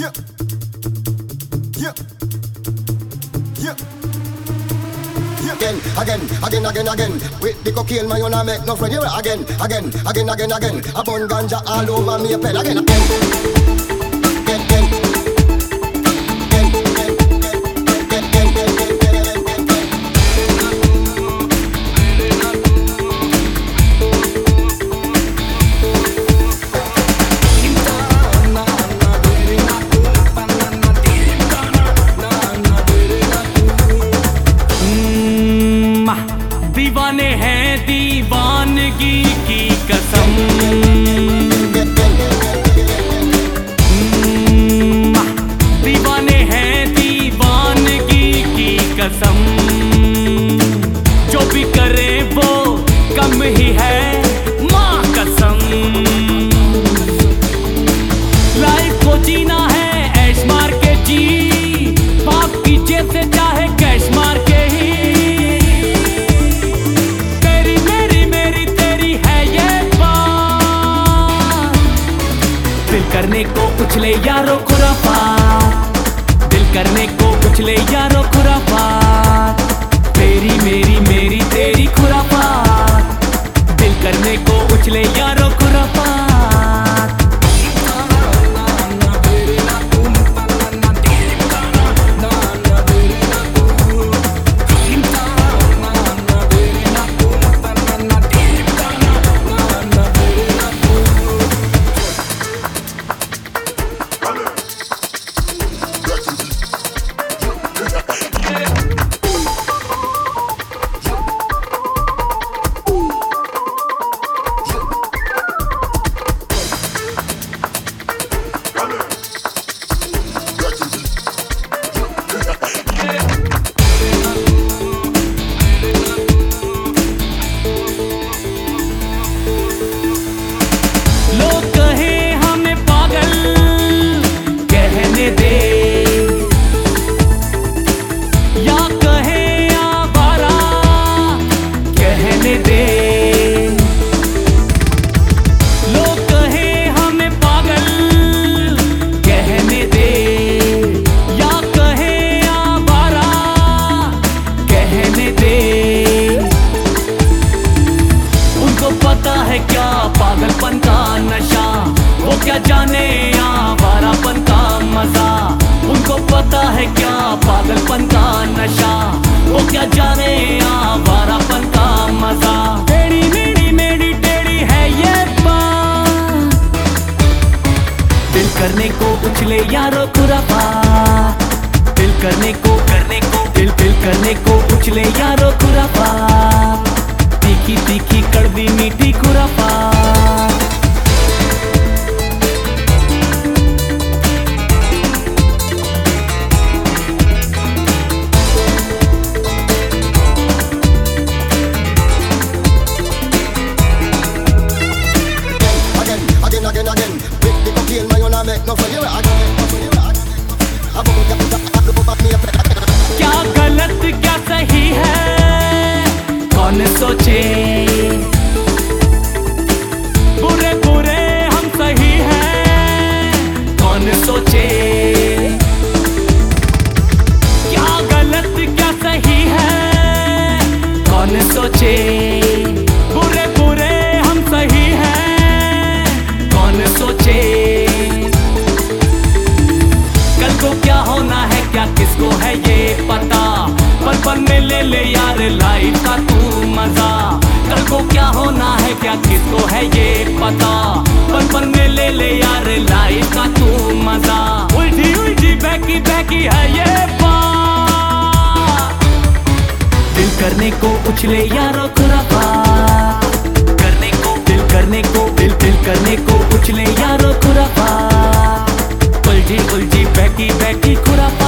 Yeah, yeah, yeah. Again. With the cocaine, man, you not make no friend. You again. A bun ganja all over me, a pen again. दीवाने हैं दीवानगी की कसम, दीवाने हैं दीवानगी की कसम। जो भी करे वो कम ही है माँ कसम। लाइफ को जीना है ऐश मार के जी, बाप की जेब से चाहे कैश मार के ही। करने को उछले यारो खुराफात, दिल करने को उछले यारो खुराफात। तेरी मेरी तेरी खुराफात, दिल करने को उछले यारो खुराफात। पागलपन का नशा वो क्या जाने आवारापन का मजा। उनको पता है क्या पागलपन का नशा, वो क्या जाने आवारापन का मजा। टेढ़ी मेरी टेढ़ी है ये बात, दिल करने को उछले यारो खुराफात। दिल करने को दिल करने को उछले यारो खुराफात। तीखी कड़वी मीठी खुराफात। Again. With the cocaine, man, you not make no friend. You क्या गलत क्या सही है कौन सोचे, बुरे हम सही हैं कौन सोचे। क्या गलत क्या सही है कौन सोचे, बुरे हम सही हैं कौन सोचे। कल को क्या होना है क्या किसको है ये पता, पल में ले यार लाइफ का तू मजा। कल को क्या होना है क्या किसको है ये पता, पल में ले यार लाइफ का तू मजा। उल्टी बहकी है ये बात, दिल करने को उछले यारो खुराफात। दिल करने को उछले यारो खुराफात। उलझी बहकी खुराफात।